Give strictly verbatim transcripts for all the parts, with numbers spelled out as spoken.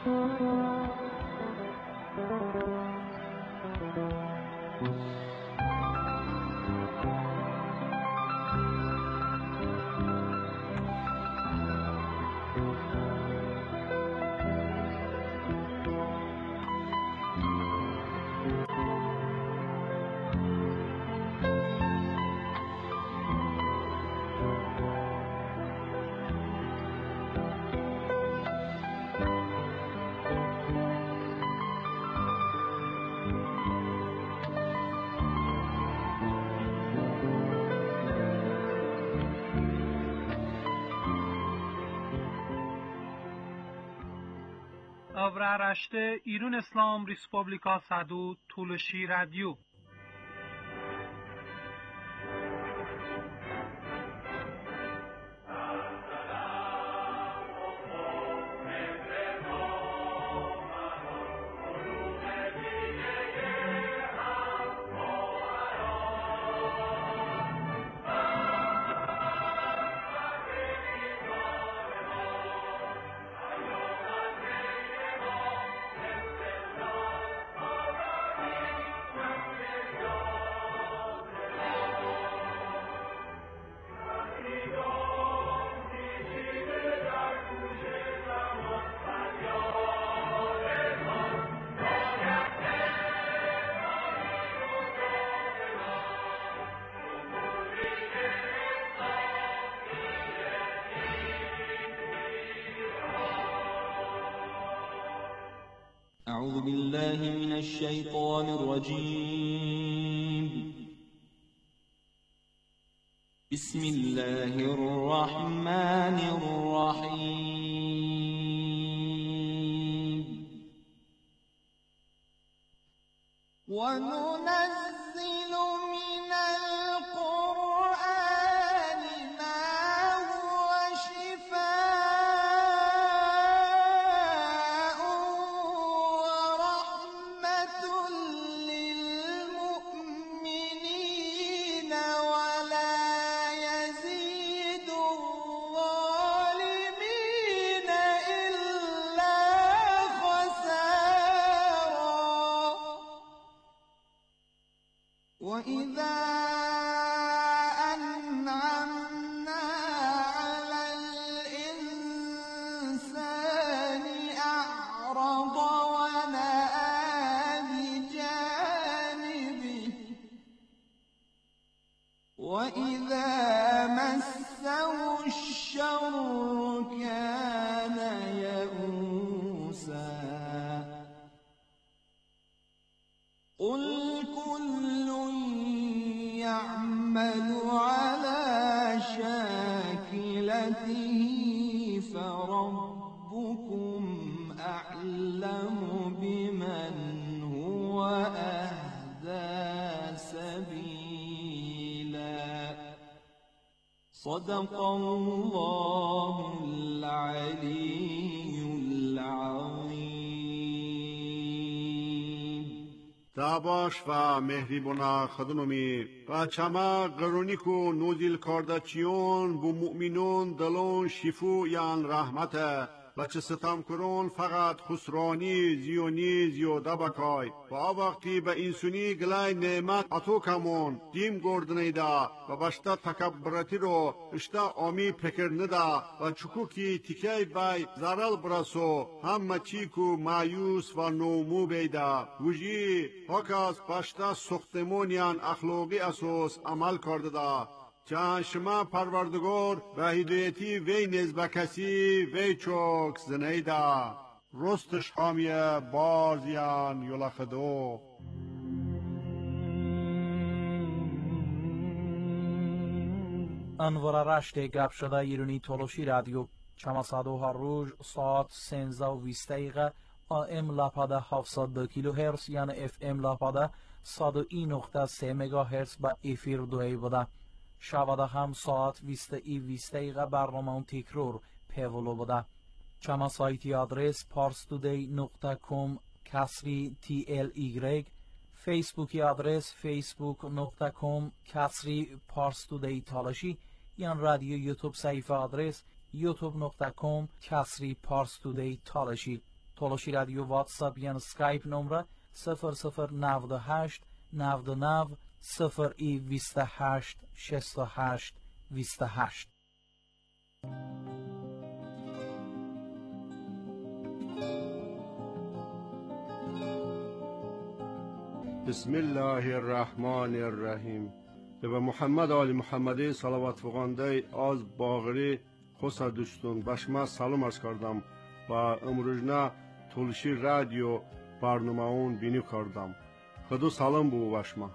Avraashte İran İslam Respublika Sadu Tulshi Radio. أعوذ بالله من الشيطان الرجيم. بسم الله الرحمن الرحيم. وننزل من القرآن ما هو شفاء ورحمة للمؤمنين ولا يزيد الظالمين إلا خسارا. وإذا أنعمنا على الإنسان أعرض ونأى بجانبه وإذا مسه الشر كان يئوسا. قل كل يعمل على شاكلته فربكم أعلم بمن هو أهدى سبيلا. صدق الله العلي العظيم. تاباش و مهریبونا خدنومی و چما قرونیکو نوزیل کاردچیون بو مؤمنون دلون شفو یان رحمته و چه ستم کرون فقط خسرانی زیونی زیوده بکای و وقتی به انسونی گلای نعمت اتو کمون دیم گردنیدا و بشتا تکبرتی رو اشتا آمی پکر ندا و چکوکی تیکی بای زرال برسو همه چیکو مایوس و نومو بیدا وجی حکاس بشتا سختمونیان اخلاقی اساس عمل کرده دا. چند شما پروردگار به هدایتی وی نزد کسی وی چوک زنیدا رستش حامیه بازیان یلخدو. انوار رشت گپ شده ایرانی تولوشی رادیو چما صدو هر روز ساعت سنزده و بیست دقیقه آم لاپاده هفتصد و دو کیلو هرتز یعنی اف ام لاپاده صد و یک نقطه سه مگا هرتز با افیر دوی بوده. شباده هم ساعت بیست ای بیست دقیقه برنامه تکرار پیولو بوده. چما سایتی آدرس پارستودی نقطه کام کسری تی ال ایگرگ، فیسبوکی آدرس فیسبوک نقطه کام کسری پارستودی تالاشی، یان رادیو یوتیوب صفحه آدرس یوتیوب نقطه کام کسری پارستودی تالاشی. تولشی رادیو واتساپ یان سکایپ نمره صفر صفر نود هشت نود نود صفر ای بیست و هشت شصت و هشت بیست و هشت. بسم الله الرحمن الرحیم. به محمد آل محمدی صلوات فغانده از باغری خوصا دوستون بشما سلام عرض کردم و امروزنا تولشی رادیو برنامه اون بینی کردم. خدو سلام بو بشما.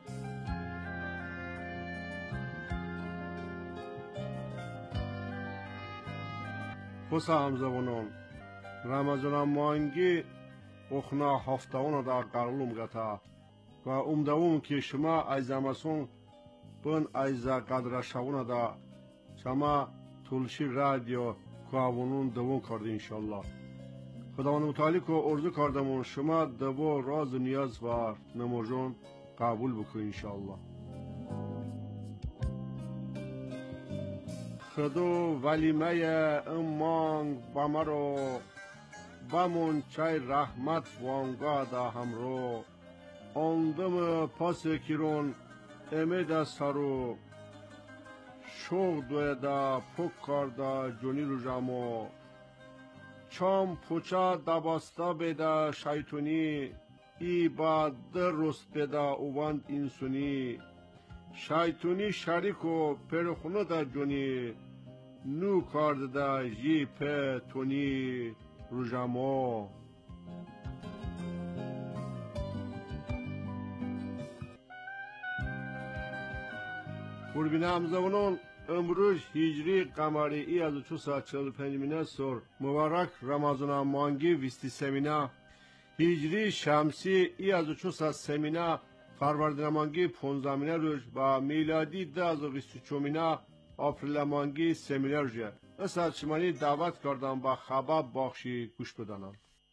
خوصا همزبانان رمضان مانگی اخنا هفته اون دا قرلوم گتا و امدوم که شما ایزامسون بن ایزا قدر شوون دا شما تولشی رادیو کاونون دوون کرده انشالله. خداوند متعالی که ارزو کردمون شما دو راز و نیاز و نموجون قبول بکن انشالله. خدو ولیمه امان بامرو بامون چای رحمت وانگا دا همرو آندم پاس کیرون امید سرو شوق دوی دا پک کرده جونی رو جامو چام پوچا دباستا بیده شیطونی ای با در رست بیده اوند انسونی شیطونی شریکو پرخونو دا جونی نو کرده دا جی په تونی رو جامو. قربین همزبانان امروز هجری قمری ای از چهارصد و چهل و پنج مینه سر مبارک رمضان مانگی ویستی سمینه هجری شمسی ای از چهارصد و سه مینه فروردین مانگی پانزده مینه روز و میلادی ده از بیست و چهار مینه آپریل مانگی سه مینه روزه. از شمانی دعوت کردم با خبر بخشی گوش بدانم.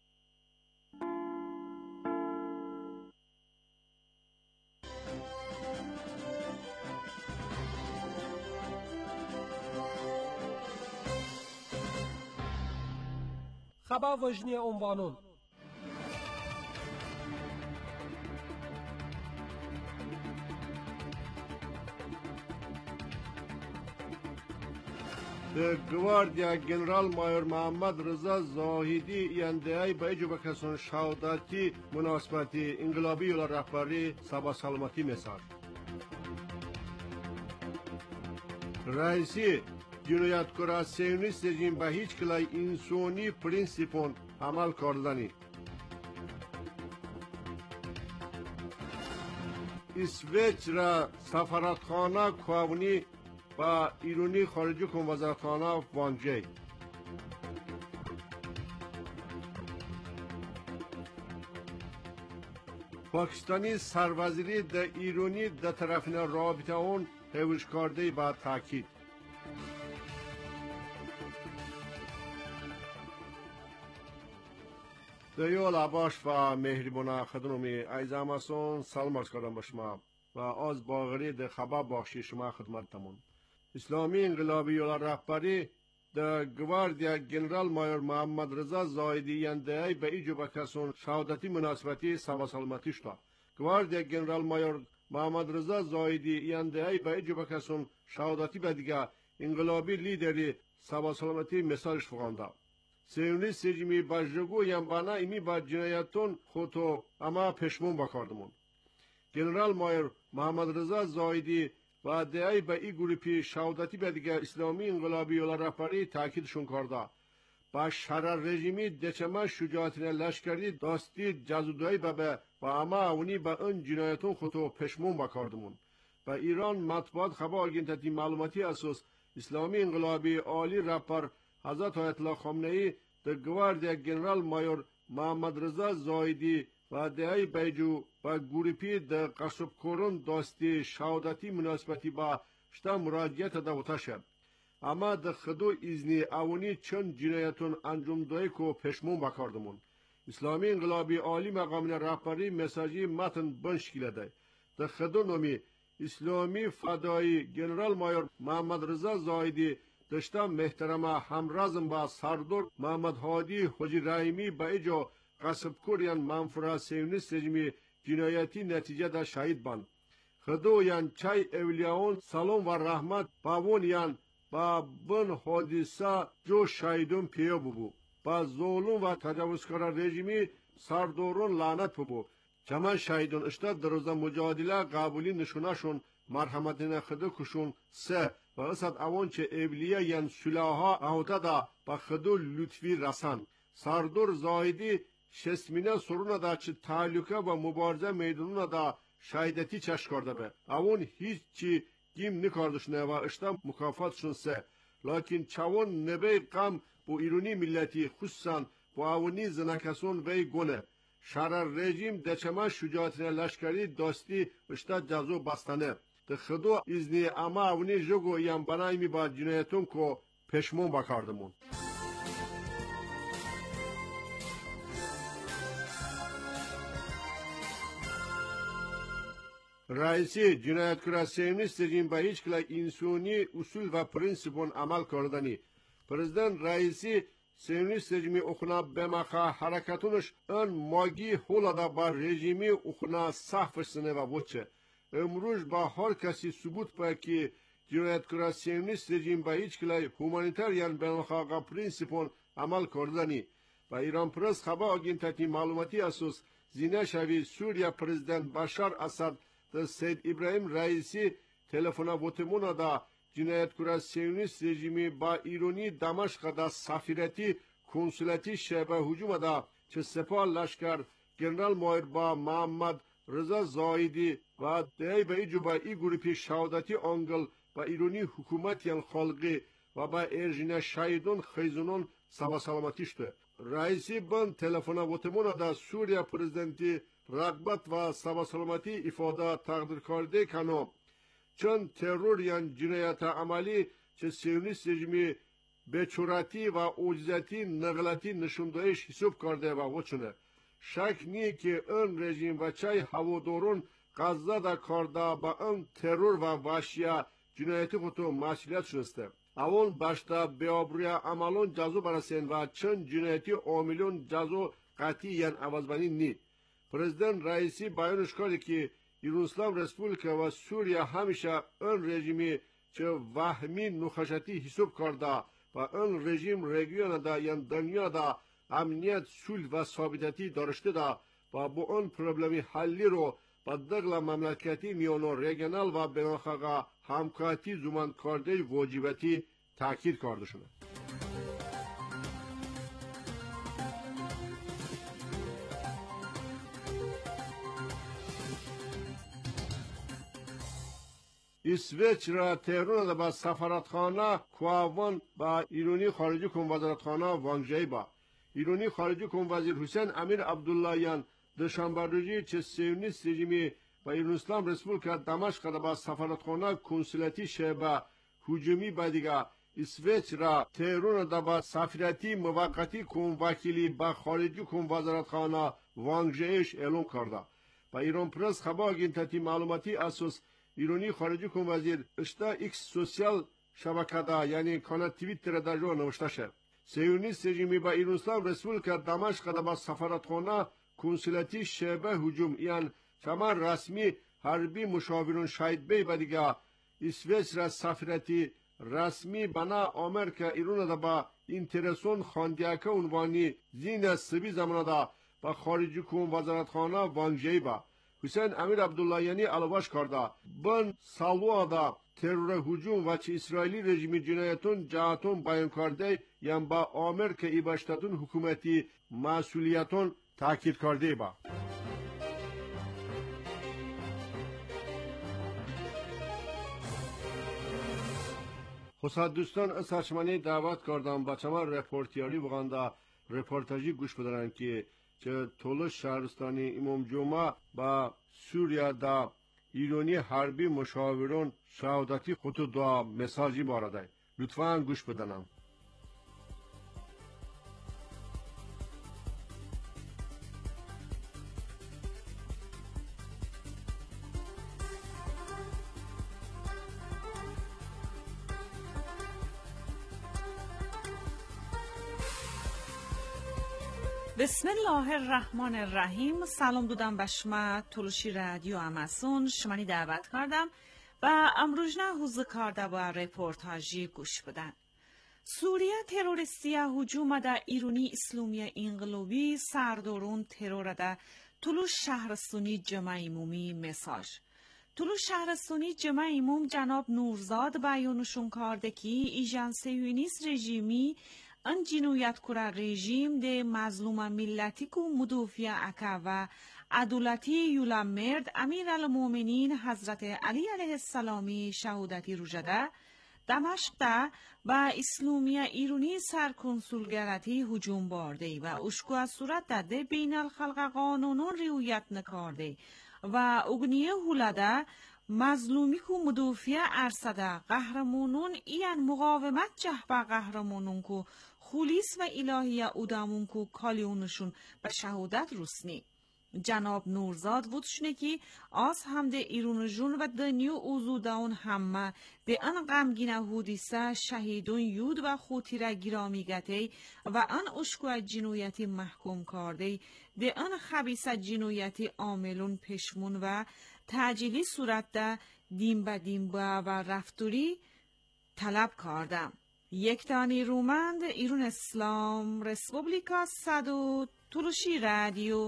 خبر وجنی عنوانون گواردیا جنرال مایر محمد رضا زاهدی یندهی به ایجو کسان شهادتی مناسبتی انقلابی و رهبری سبا سلامتی مثال رئیسی جنایتکار سیونیست رژیم به هیچ کلای انسانی پرینسیپون عمل کردنی اسویچ را سفارتخانه کوونی با ایرانی خارجی کن وزارتخانه وانجی پاکستانی سروزیری در ایرانی در طرفین رابطه اون هیوش کرده با تاکید دیول عباش و مهربانه خدمومی ایزامسون سلام عرض کردم به شما و از باغری در خبر بخشی شما خدمتتمون. اسلامی انقلابی و رهبری در گواردیا جنرال مایر محمد رضا زاهدی یندهی به ایجو بکسون شهادتی مناسبتی سبا سلامتی شد. گواردیا جنرال مایر محمد رضا زاهدی یندهی به ایجو بکسون شهادتی به دیگه انقلابی لیدری سبا سلامتی مثالش فغانده. سیونیست رژیمی بجرگو ینبانه ایمی با جنایتون خودتو اما پشمون بکردمون. جنرال مایر محمد رضا زاهدی و دعای به این گروپی شهادتی به دیگه اسلامی انقلابی و رهبری تاکیدشون کرده. با شرر رژیمی دچما شجاعتین لشکری داستی جزودایی به و اما اونی به اون جنایتون خودتو پشمون بکردمون. با ایران مطبوعات خبر آگینتتی معلوماتی اساس اسلامی انقلابی عالی رهبر حضرت آیت الله خامنه‌ای در گواردیا جنرال مایر محمد رضا زاهدی و دعای بیجو و گروپی در قصب کورون داستی شهادتی مناسبتی با شتا مراجعت دوتا شد. اما در خدو ازنی اونی چند جنایتون انجام دایی که پشمون بکردمون. اسلامی انقلابی عالی مقامین رهبری مساجی متن بنشکیله ده. در خدو نومی اسلامی فدایی جنرال مایر محمد رضا زاهدی د داشتم محترم همرازم با سردار محمد هادی حاجی رحیمی با ایجا قصب کوریان منفورا سیونیست رژیمی جنایتی نتیجه دا شهید بند. خدو یان چای اولیاون سلام و رحمت باون یان با بن حادثه جو شهیدون پیو ببو. با ظلم و تجاوزکار رژیمی سردارون لعنت ببو. چما شهیدون اشتاد در روز مجادله قبولی نشوناشون مرحمت نخدو کشون سه و اسد اوان چه اولیه یان سلاها اهوتا دا با خدو لطفی رسان. سردار زاهدی شسمینه سرونه دا چه تعلقه و مبارزه میدونونه دا شهیدتی چشم کرده به. اوان هیچ چی گیم نکردشنه و اشتا مکافاتشون سه. لیکن چوان نبه قم bu ایرانی ملتی خصوصا با اوانی زنکسون وی گونه شرر رژیم دچما شجاعتین لشکری داستی اشتا جزو بستانه ده خدو ازنی اما اوانی جگو یم بنایمی با جنایتون که پشمون بکاردمون. رئیسی جنایتکار سیونیست رژیم با هیچ کلا انسانی اصول و پرینسیپون عمل کردنی. Prezident reisi Siyonist rejimi uxuna bemaxa harekatunish ön magi holada ba rejimi uxuna sahfırsını ve voçe. Ömruj ba har kasi subut pa ki cinayetkara Siyonist rejim ba hiç kilay humanitarian bemaxa prinsipon amal kordani. Ba İran Press xaba agentati malumati asus zine şavi Suriye Prezident Bashar Asad da Seyyid İbrahim reisi telefona votemuna da cinayetکار سیونیست رژیمی با ایرانی دمشق دا سفارتی کنسولاتی شبه هجوم دا چه سپاه لشکر جنرال مایر با محمد رضا زاهدی و دی به ایجو با ای گروپی شهادتی آنگل با ایرانی حکومتیان خالقی و با ارژین شهیدون خیزونون سبا سلامتیشته. رئیسی بند تلفن وطمون دا سوریه پرزیدنتی رغبت و سبا سلامتی ifade تقدیر کرده کنو چون ترور یان جنایت عملی چه سیونیست رژیمی بچوراتی و اوجزتی نقلتی نشوندهش حساب کرده و وچونه شک نیه که اون رژیم و چای هوادارون غزه دا کرده با اون ترور و وحشیه جنایتی خودتو مسئولیت شنسته اون باشتا بیابروی عملون جزو برسین و چون جنایتی عاملون جزو قطعی یان عوضبانی نی. پرزیدنت رئیسی بیانش کرده که ایران رسپولیکا و سوریه همیشه اون رژیمی چه وهمی نخشتی حساب کرده و اون رژیم رژیون دا یان دنیا دا امنیت صلح و ثابتتی داشته دا و با اون پروبلمی حلی رو با دغل مملکتی میانو رژیونال و بین‌المللی همکاری زمان کرده واجباتی تاکید کرده شده. اسویچ را تهران با سفارتخانه کوهوان با ایرانی خارجی کن وزارتخانه وانگجی با ایرانی خارجی کن وزیر حسین امیر عبداللهیان دوشنبه روزی چه سیونیست رژیمی با ایران اسلام رسپولیکا دمشق با سفارتخانه کنسولاتی شبه هجومی با دیگه اسویچ را تهران با سفارتی موقتی کن وکیلی با خارجی کن وزارتخانه وانگجیش اعلام کرده. با ایران پرس خبر آگینتاتی معلوماتی اساس ایرانی خارجی کن وزیر اشتا ایکس سوسیال شبکه دا یعنی کانال تویتر دا جو نوشته شد. سیونیست رژیمی با ایران اسلام رسپولیکا دمشق دا با سفارتخانه کنسولاتی شبه هجوم یعنی چما رسمی حربی مشاورون شهید بی با دیگه اسویچ را سفارتی رسمی بنا آمریکا ایران دا با اینترسون خاندیاکه عنوانی زین سبی زمان دا با خارجی کن وزارتخانه وانگجی با حسین امیر عبداللهیانی علاوهش کرده بن سالوا دا ترور هجوم و چه اسرائیلی رژیمی جنایتون جهاتون بیان کرده یم با آمریکا ای باشتاتون حکومتی مسئولیتون تاکید کرده با خصوصا دوستان از سرچمانی دعوت کردم با چما رپورتیاری بغانده رپورتاجی گوش بدارن که چه طول شهرستانی امام جمعه با سوریه دا ایرانی حربی مشاورون شهادتی خود دا مساجی بارده لطفاً گوش بدنم. بسم الله الرحمن الرحیم. سلام دادم به شما تلوشی رادیو اماسون شمانی دعوت کردم و امروز نه حوز کرده با رپورتاجی گوش بدن. سوریه تروریستی هجوم در ایرانی اسلامی انقلابی سردارون ترور در طلوع شهرستانی جمع عمومی مساج. طلوع شهرستانی جمع عموم جناب نورزاد بیانشون کرده که ایجان سیونیست رژیمی ان جنویت کرا رژیم ده مظلوم ملتی کو مدافع اکا و عدالتی یولا مرد امیر المومنین حضرت علی علیه السلامی شهودتی روژده دمشق ده و اسلامی ایرانی سرکنسولگرتی هجوم بارده و اشکو از صورت داده بین الخلق قانونون ریویت نکارده و اگنیه هولده مظلومی کو مدافع ارسده قهرمانون این مقاومت جهبه قهرمانون کو خلیص و الهیه اودامون کو کالیونشون به شهادت رسنی. جناب نورزاد وودشنه کی آس هم ده ایرون جون و دنیو اوزوداون همه ده ان غمگینه هودیسه شهیدون یود و خوتیره گرامیگته و ان اشکو جنویتی محکوم کرده ده ان خبیثه جنویتی عاملون پشمون و تعجیلی صورت ده دیم به دیم به و رفتوری طلب کردم. یک تانی رومند ایرون اسلام رسپوبلیکا صدو تلوشی رادیو.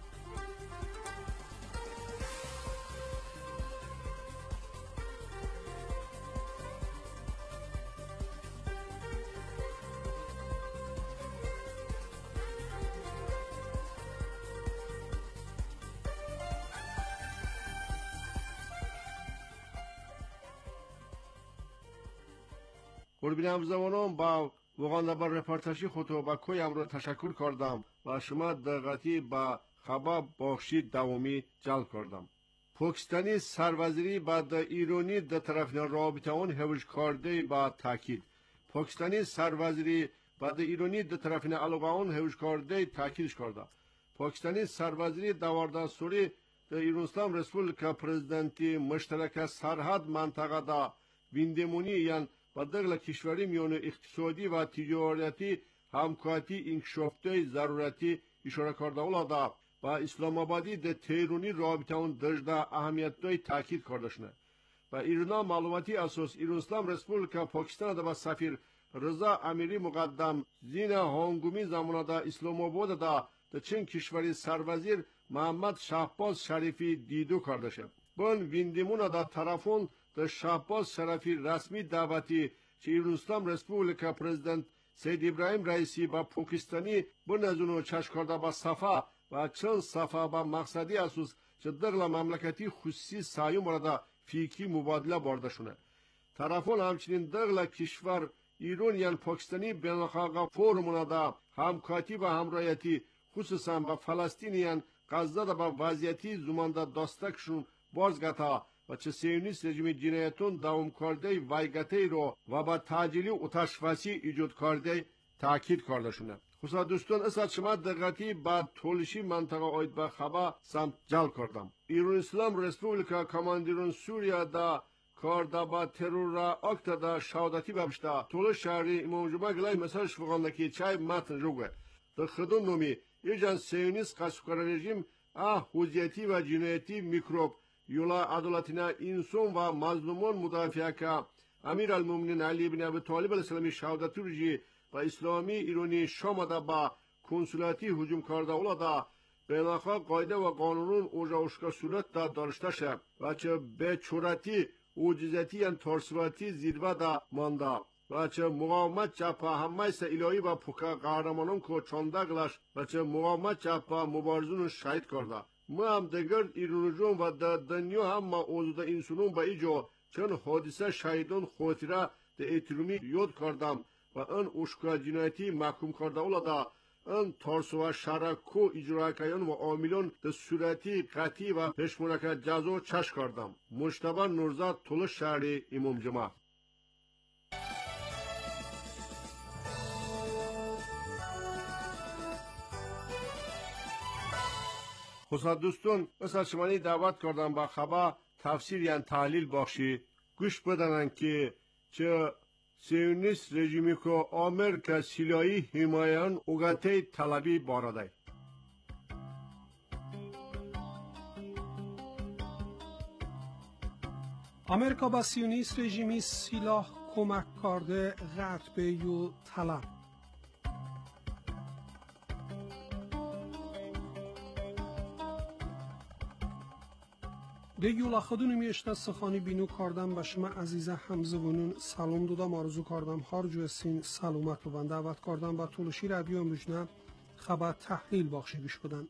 قربان زمانم با واقعا با رپورتاجی خود و با کوی امروز تشکر کردم و شما دقتی با خبر بخشید دوامی جلب کردم. پاکستانی سروزیری بعد ایرانی در طرف رابطه اون هوش کرده با تاکید. پاکستانی سروزیری بعد ایرانی در طرف علاقه اون هوش کرده تاکیدش کرده. پاکستانی سروزیری داوردان سوری در ایران اسلام رسپوبلیکا پرزیدنتی مشترک سرحد منطقه دا ویندمونی یعنی با دغل کشوری میان اقتصادی و تجارتی همکاری انکشافته ضرورتی اشاره کرده اولاده و اسلام آبادی ده تیرونی رابطه اون دجده اهمیت دای تاکید کرده شنه و ایران معلوماتی اساس ایران اسلام رسپوبلیکا پاکستان ده با سفیر رضا امیری مقدم زین هنگومی زمانه ده اسلام آباد ده ده چین کشوری سروزیر محمد شهباز شریفی دیدو کرده شد. بون ویندمون ده طرفون در شهباز شریفی رسمی دعوتی که ایران اسلام رسپوبلیکا پرزیدنت سید ابراهیم رئیسی با پاکستانی بنازونو چش کرده با صفا و چند صفا با مقصدی اساس که دغل مملکتی خصوصی سایو مورد فیکی مبادله برده شونه. طرفون همچنین دغل کشور ایران یعنی پاکستانی بین‌الخالق فورمونه ده همکاری و همراهیتی خصوصا با فلسطینیان غزه با وضعیتی زمانده داستکشون بازگتا و چه سیونیست رژیم جنایتون دوام کرده وایگته رو و با تعجیلی اتشفاسی ایجاد کرده تاکید کرده شونه. خصوصا دوستان اساد شما دقتی با تولشی منطقه آید به خبر سمت جل کردم. ایران اسلام رسپوبلیکا کماندیرون سوریا دا کاردا با ترور را اکتا دا شهادتی ببشتا طول شهری امام جمعه گلای مساج فقاندکی چای متن روگه دا خدون نومی ایجان سیونیست قصفکار رژیم اه حوزیتی و جنایتی میکروب یولا عدالتنا انسان و مظلومان مدافع که امیر المومنین علی بن ابی طالب علیه السلامی شهادتی رژی و اسلامی ایرانی شام دا با کنسولاتی هجوم کرده اولادا بیناخواه قاعده و قانونون اوجا اشکا صورت دا داشته شه و چه به چورتی اوجزتی یا ترسواتی زیروا دا مانده و چه مقاومت جپا همه سه الهی و پوکا قهرمانان که چانده گلش و چه مقاومت جپا مبارزون شهید کرده ما هم دگر ایرونجون و در دنیا هم ما اوزده انسانون با ایجا چون حادثه شهیدان خاطره در ایترومی یاد کردم و ان اشکا جنایتی محکوم کرده اولاده ان ترس و شرکو اجراکیان و عاملان در صورتی قطعی و پشمونک جزا چش کردم. مجتبی نورزاد طول شهر امام جمعه. خصوصا دوستان مثل شمانی دعوت کردم با خبر تفسیر یا تحلیل بخشی گوش بدنن که چه سیونیست رژیمی که آمریکا سیلایی حمایان اوگته طلبی بارده آمریکا با سیونیست رژیمی سلاح کمک کرده غرب یو طلب. ده یولا خودونی میشته سخانی بینو کردم بشما عزیزه همزبونون سلام دادم آرزو کردم هر جو سین سلامت رو بند دعوت کردم با طولشی رادیو امروزنه خبر تحلیل باخشی گوش بدن.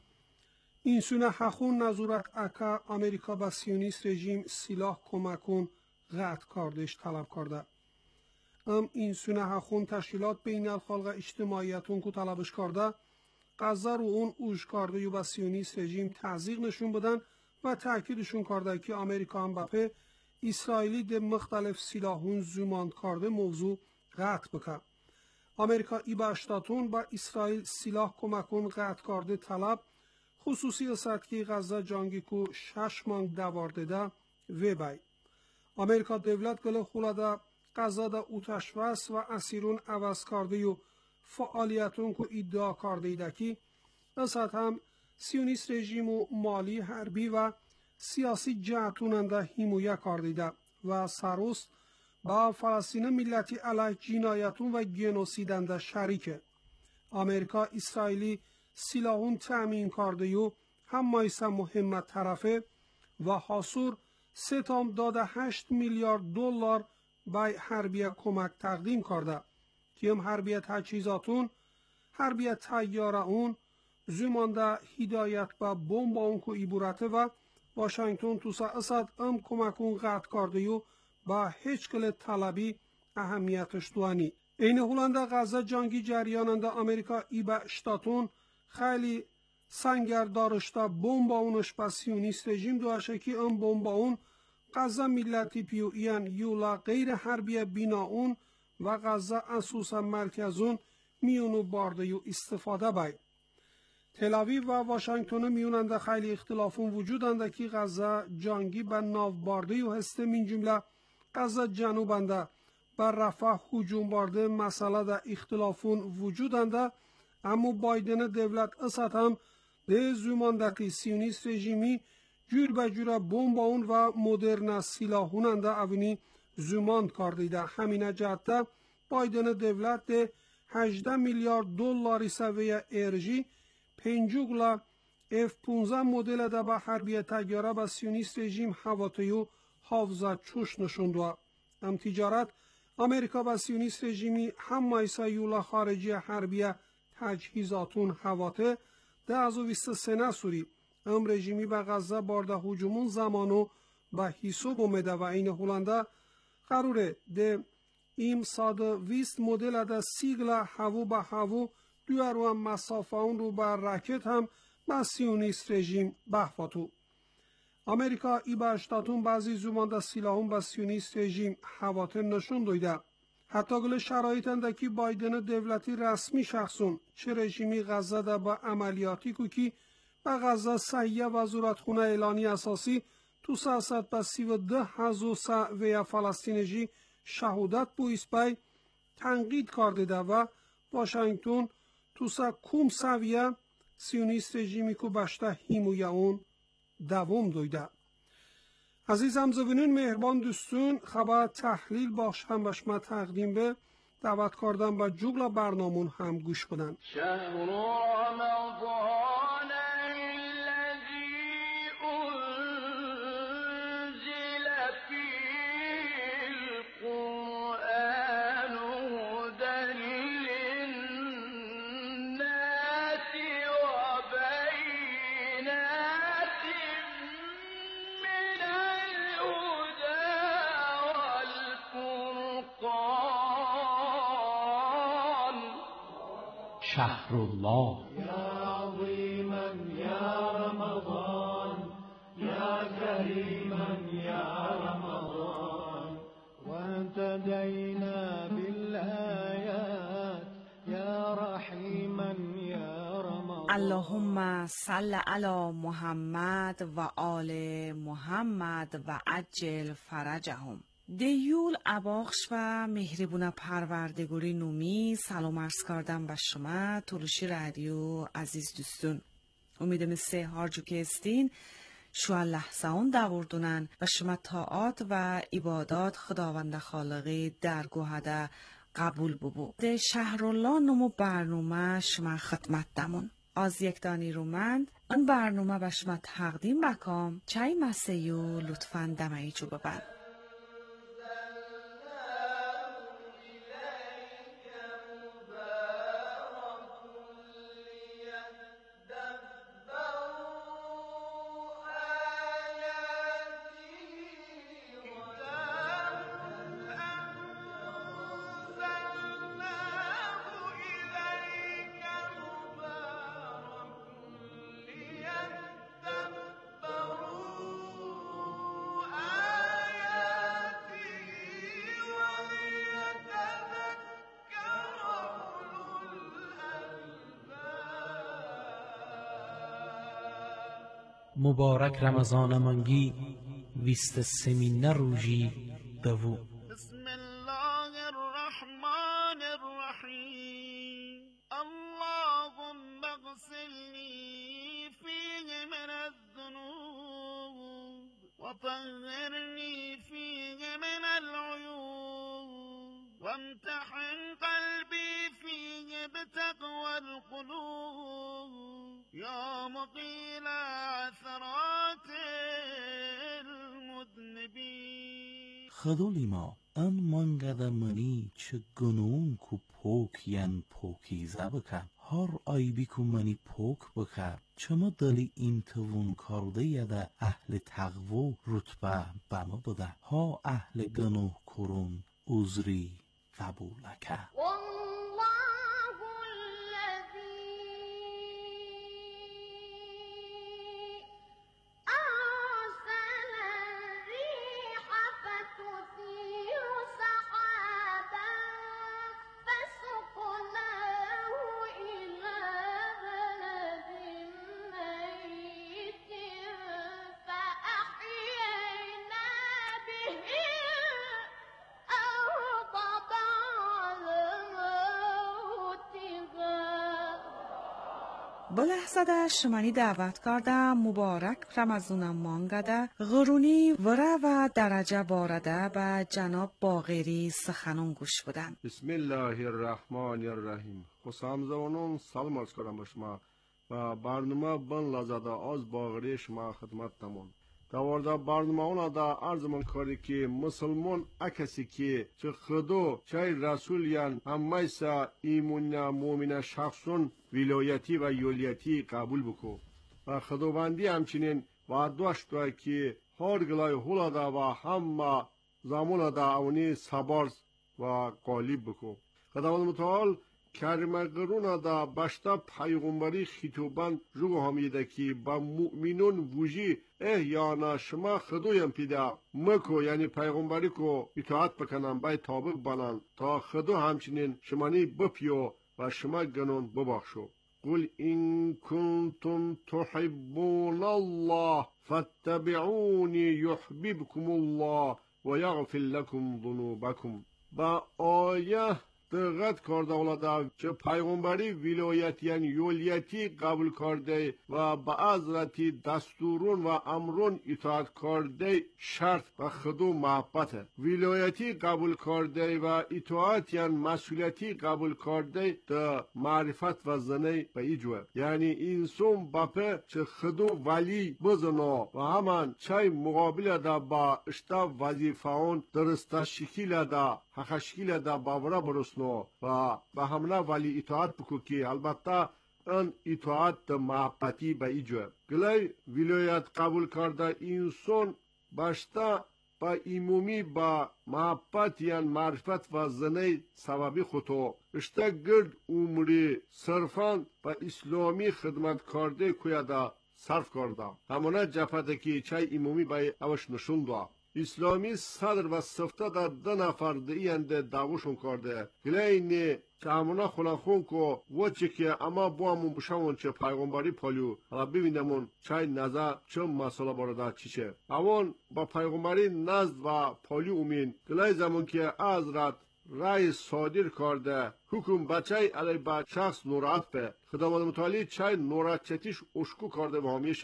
این سونه حخون نظورت اکا امریکا با سیونیست رژیم سلاح کمکون قطع کردش طلب کرده. ام این سونه حخون تشکیلات بین الخلق اجتماعیتون که طلبش کرده غزه رو اون اوش کرده و با سیونیست رژیم تعزیق نشون بدن و تأکیدشون کرده که امریکا هم بپه اسرائیلی ده مختلف سلاحون زمان کرده موضوع قطع بکن. امریکا ای باشتاتون با اسرائیل سلاح کمکون قطع کرده طلب خصوصی است که غزه جنگی کو شش مانگ دوارده ده و بای. امریکا دولت گله خولاده غزه ده اوتشوس و اسیرون عوض کرده و فعالیتون کو ادعا کرده ایده که است هم سیونیست رژیم و مالی حربی و سیاسی جهتوننده حمایت کرده و سروست با فلسطین ملتی علیه جنایتون و گنوسیدنده شریکه. امریکا اسرائیلی سلاحون تأمین کرده و هم مایسه مهمت طرفه و حاصور سه تام داده هشت میلیارد دلار بای حربیه کمک تقدیم کرده که هم حربیه تجهیزاتون، حربیه تیاره اون، زمانده هدایت با بمب اون که ایبورته و واشنگتن توسا اسد ام کمکون قطع کرده و با هیچ کل طلبی اهمیتش دوانی. این هولنده غزه جنگی جریاننده امریکا ای با شتاتون خیلی سنگر دارشتا بمب اونش با سیونیست رژیم دوشه که ام بمب اون غزه ملتی پیویان یولا غیر حربی بینا اون و غزه اسوسا مرکزون میونو بارده و استفاده بای. تل‌آویو و واشنگتن میوننده خیلی اختلافون وجودنده که غزه جنگی به ناو بارده و هسته من جمله غزه جنوبنده بر رفح هجوم بارده مسئله در اختلافون وجودنده اما بایدن دولت اسد هم ده زماندقی سیونیست رژیمی جور به جور بمب اون و مدرن سلاحوننده اونی زمان کردیده. همین جهت بایدن دولت ده هجده میلیارد دلاری سویه ارژی پنجوگلا اف پانزده مدل ده با حربیه تگیاره با سیونیست رژیم حواتیو حافظه چوش نشونده. ام تجارت امریکا با سیونیست رژیمی هم مایسا یولا خارجی حربیه تجهیزاتون حواته ده از و ویست سنه سوری ام رژیمی به غزه بارده هجومون زمانو به حساب اومده و این هولنده قراره ده ایم ساده ویست مدل ده سیگلا هوو به هوو دوار و مسافه اون رو بر راکت هم با سیونیست رژیم بحفاتو. امریکا ای باشتاتون بعضی زمان ده سلاحون با سیونیست رژیم حواته نشون دویده. حتی گل شرایطن که بایدن دولتی رسمی شخصون چه رژیمی غزه ده با عملیاتی که که با غزه صحیح وزارت خونه اعلانی اساسی تو سیاست با سی و ده هزو سا ویا فلسطینجی شهودت بو اسپای تنقید کرده ده و واشنگتن تو سا کوم سویه سیونیست رژیمی که بشته حمایه اون دوام دویده. عزیزم زبونون مهربان دوستون خبر تحلیل باش هم بشما تقدیم به دعوت کردن با جوگلا برنامون هم گوش بدن. شهر رمضان الذي انزل فيه القرآن هدى للناس وبينات من الهدى والفرقان. شهر الله يا عظيما يا رمضان يا كريما يا رمضان واهتدينا بالآيات يا رحيما يا رمضان. اللهم صل علی محمد و آل محمد و عجل فرجهم. دیول اباخش و مهربون پروردگاری نومی سلام عرض کردم به شما طولشی رادیو عزیز دوستون. امیدم سه هر جو که استین شو لحظه اون دوردونن و شما طاعات و عبادات خداوند خالقی در گوهده قبول ببو. ده شهرالله نمو برنامه شما خدمت دمون. از یک دانی رومند اون برنامه به شما تقدیم بکام چای مسیو لطفاً دمایی جو ببن. مبارک رمضان منگی ویست سمین روژی دوو. بسم الله الرحمن الرحیم اللهم اغسلنی فیه من الذنوب وطهرنی فیه من العیوب وامتحن قلبی فیه بتقوى القلوب یا مقیل عثرات المذنبین. خدولی ما ان منگده منی چه گنون کو پوک ین پوکیزه بکه هر آیبی کو منی پوک بکه چما دلی این توون کرده یده اهل تقوی رتبه بما بده ها اهل گنوه کرون عذری قبولکه. بلحظه شمانی دعوت کردم مبارک رمضان مانگده غرونی وره و درجه بارده به جناب باقری سخنون گوش بودن. بسم الله الرحمن الرحیم. خسام زوانون سلام عرض کردم به شما و برنامه بن لزده از باقری شما خدمت نمون. دوارده برنامه اونا دا عرض من کاری که مسلمان اکسی که چه خدا چه رسول یان همیسا ایمون مومن شخصون ولایتی و یولیتی قبول بکو و خداوندی همچنین و دوشتوی که هر گلای هولا دا و همه زمان دا اونی صبرز و غالب بکو. خداوند متعال کریم قرون دا بشتا پیغمبری خطوبان جو همیده که با مؤمنون وجی احیانا شما خدویم پیدا مکو یعنی پیغمبری کو اطاعت بکنن بای تابق بانن تا خدو همچنین شمانی بپیو و شما گنون ببخشو. قل این کنتم تحبون الله فاتبعونی یحببکم الله و یغفر لکم ذنوبکم. با آیه دقت کرده اولاده چه پیغمبری ولایت یعنی یولیتی قبول کرده و با حضرتی دستورون و امرون اطاعت کرده شرط و خدو محبته. ولایتی قبول کرده و اطاعت یعنی مسئولیتی قبول کرده ده معرفت و زنه به ایجوه یعنی انسان باپه چه خدو ولی بزنو و همان چه مقابل ده با اشتا وظیفهون درسته شکیل ده حق شکیل ده باوره برسنو و به همه ولی اطاعت بکو که البته ان اطاعت محبتی به ایجوه. گلای ولایت قبول کرده انسان باشتا با ایمومی با محبت یا معرفت و زنه سببی خودو اشتا گرد عمری صرفان با اسلامی خدمت کرده کویده صرف کرده همونه جفته که چای ایمومی با اوش نشون دو اسلامی صدر و سفته در دو نفر دیینده دعوشون کرده گلینی چه همونه خونخون که وچه که اما با همون بشمون چه پیغمبری پالیو حالا ببینمون چه نظر چه مسئله بارده چی چه همون با پیغمبری نزد و پالیو امین گلای زمان که حضرت رای صادر کرده حکم بچه علی با شخص نورات به خداوند متعالی چه نورات چتیش اشکو کرده و همیشه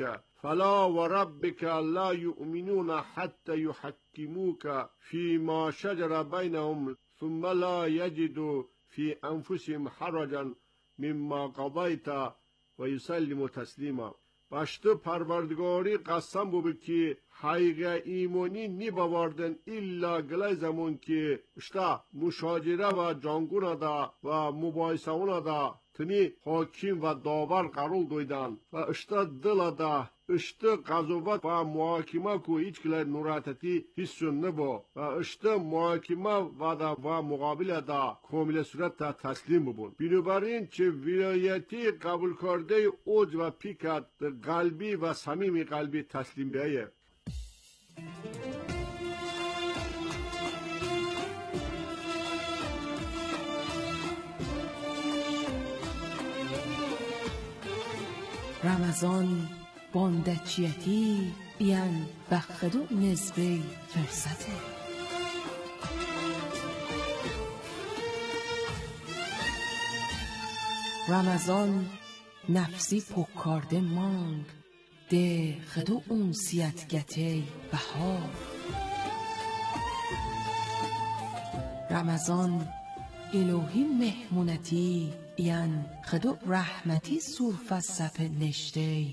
فلا وربك لا يؤمنون حتى يحكموك فيما شجر بينهم ثم لا يجدوا في أنفسهم حرجا مما قضيت و يسلموا تسلیما. Başta Parvardigari qasam bu ki hayga imani nibavarden illa gılay zaman ki işte müşacire ve canguna da ve mübahisavuna da tini hakim ve davar qarul doydan ve işte dila da işte qazovat ve muhakime ku içkiler nurateti hissun nebo ve işte muhakime ve da ve mugabile da kamile surette teslim bubun. Binaberin ki vilayeti kabul karde oc ve pikat qalbi ve samimi qalbi teslim beye. Ramazan bondaciyeti yan baxdu nizbe fersate. Ramazan nafsi pukarde mang de خدو اونسیتگته بهار. رمضان الهی مهمونتی یان خدو رحمتی سرف صف نشته.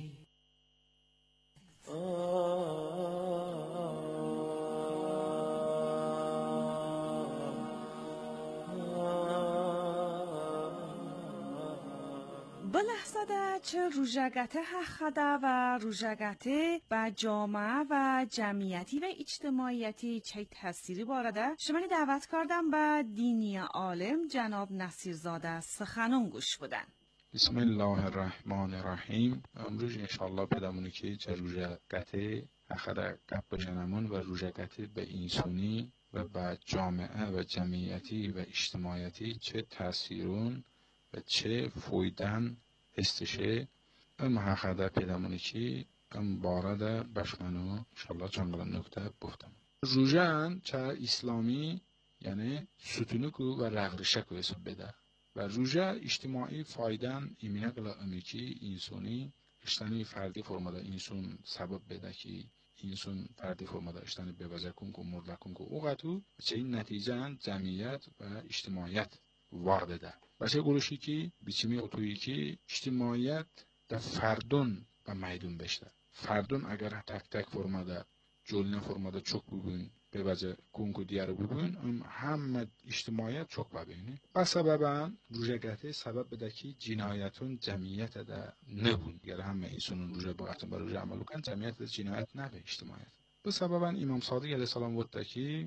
بلحظه چه روژگته حخده و روژگته و جامعه و جمعیتی و اجتماعیتی چه تأثیری وارده شمانی دعوت کردم به دینی عالم جناب نصیرزاده سخنون گوش بدن. بسم الله الرحمن الرحیم. امروز انشاءالله بدمونی که چه روژگته حخده گپ بجنمون و روژگته به انسانی و به جامعه و جمعیتی و اجتماعیتی چه تأثیرون و چه فویدن استشه ام حقیقت پیدامونی که ام بارده بشمنو انشالله چنگل نکته بفتم. روژن چه اسلامی یعنی ستونکو و رغرشکو حساب بده و روژه اجتماعی فایدن ایمینه قلا امی که انسانی اشتنی فردی فرماده انسان سبب بده که انسان فردی فرماده اشتنی بوزه کن که مرده کن که اوقاتو چه این نتیجه جمعیت و اجتماعیت وارده ده. بچه گروشی که بیچیمی اوتویی که اجتماعیت در فردون و میدون بشته. فردون اگر تک تک فرماده جولینه فرماده چوک ببین به وجه کنکو دیاره ببین هم همه اجتماعیت چوک ببینی. با سببا روژگته سبب بده که جنایتون جمعیت ده نبون. اگر همه ایسونون روژه باقتون بر روژه عملو کن جمعیت ده جنایت نبه اجتماعیت. با سببا امام صادق علیه السلام وقتا که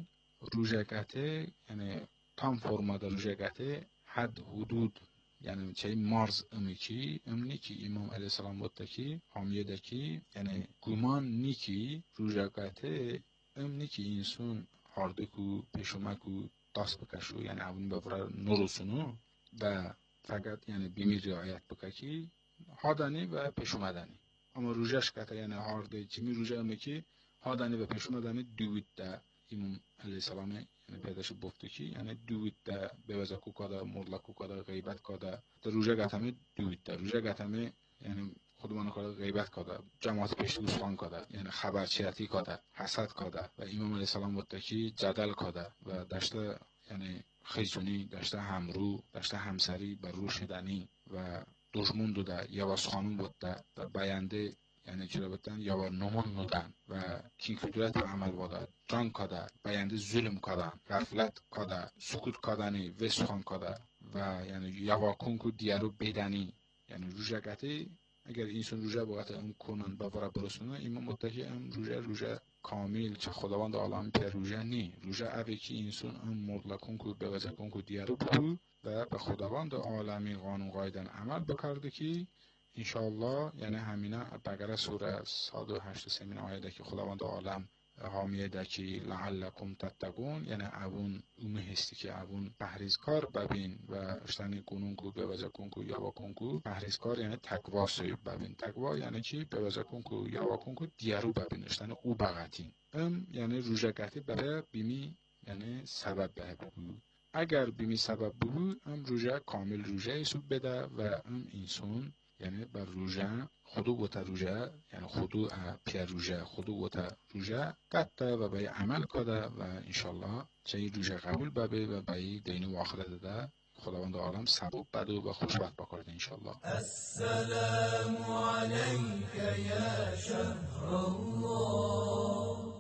روژگته یعنی tam formada rüjegati had hudud yani şey marz imi ki imni ki İmam Aleyhisselam vattaki hamiyedeki yani guman ni ki rüjegati imni ki insan harduku peşumaku das bakaşu yani avun bevra nurusunu ve fakat yani bimi riayet bakaki hadani ve peşumadani ama rüjeş kata yani hardu kimi rüje imi ki hadani ve peşumadani düvitte İmam Aleyhisselam'ı یعنی پیداش بفته کی یعنی دوید ده به وجه کوکادا مطلق کوکادا غیبت کادا در روزه گتمه دوید ده روزه گتمه یعنی خودمان کادا غیبت کادا جماعت پیش دوستان کادا یعنی خبرچیتی کادا حسد کادا و امام علیه السلام بوده کی جدل کادا و داشته یعنی خیزونی داشته همرو داشته همسری بر رو شدنی و دشمن دوده یا واس خانم بوده و بیانده یعنی چرا بودن یا بر نمون نودن و کین کدورت عمل بوده جان کاده بیانده ظلم کاده غفلت کاده سکوت کادنی وسخان کاده و یعنی یا واکن کو دیارو بدنی یعنی روژگتی اگر اینسون روژه باید ام کنن بفره برسونه ایما متکی ام روژه روژه کامل چه خداوند عالم پر روژه نی روژه اوی که اینسون ام مطلقون کو به وجه کن کو دیارو بود و به خداوند عالمی قانون قایدن عمل بکرده که انشاءالله یعنی همینه بقره سوره صد و هشت و سه آیه که خداوند عالم حامیه ده که لعلکم تتقون یعنی اون اومه هستی که اون پرهیزکار ببین و اشتنی کنون کو به وجه کن کو یا واکن کو پرهیزکار یعنی تقوا سوی ببین تقوا یعنی چی به وجه کن کو یا واکن کو دیارو ببین اشتنی او بغتین ام یعنی روژگتی برای بیمی یعنی سبب به بود اگر بیمی سبب بود ام روژه کامل روژه سوب بده و ام انسان یعنی بر روژه خودو بوتا روژه یعنی خودو پیر روژه خودو بوتا روژه قطع و بای عمل کده و انشالله چه روژه قبول ببه و بای دین و آخرت ده خداوند عالم سبب بدو و خوشبخت بکرده انشالله. السلام علیک یا شهر الله،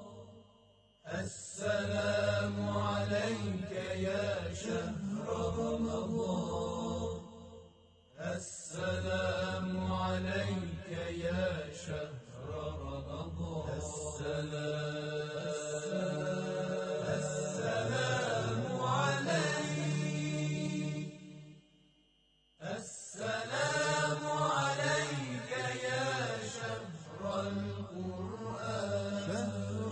السلام علیک یا شهر الله، السلام علیک یا شهر الله، السلام علیک، السلام علیک یا شهر القرآن، شهر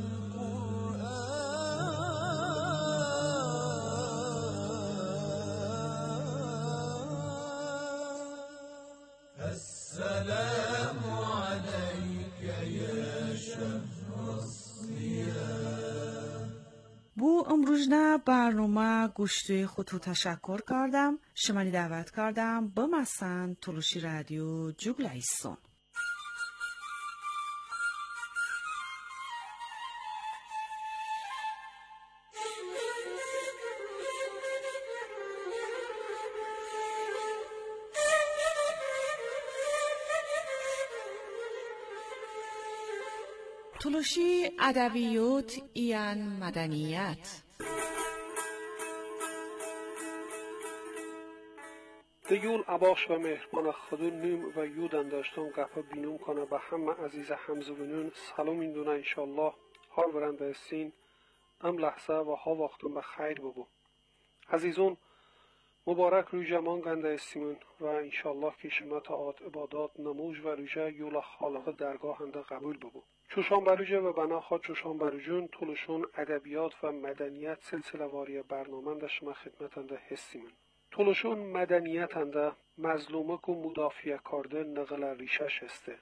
السلام علیک یا شهر الصیام. بو امروزنا برنامه گوشت خودتو تشکر کردم. شمانی دعوت کردم با مسن تلوشی رادیو جوگلایستون. تلوشی ادبیات ایان مدنیت. دیون عباش و مهربان خودو نیم و یودن داشتن گفه بینوم کنه به همه عزیز همزبونون سلام این دونه انشالله هار برنده استین ام لحظه و ها وقتون به خیر ببو. عزیزون مبارک روژه مانگنده استیمون و انشالله که شما تاعت عبادات نموج و روژه یول خالق درگاهنده قبول ببو. چوشان بروجه و بناخواد چوشان بروجون طولشون ادبیات و مدنیت سلسله واری برنامه شما خدمتنده هستیمون. طولشون مدنیتنده مظلومک و مدافع کرده نقل ریشش هسته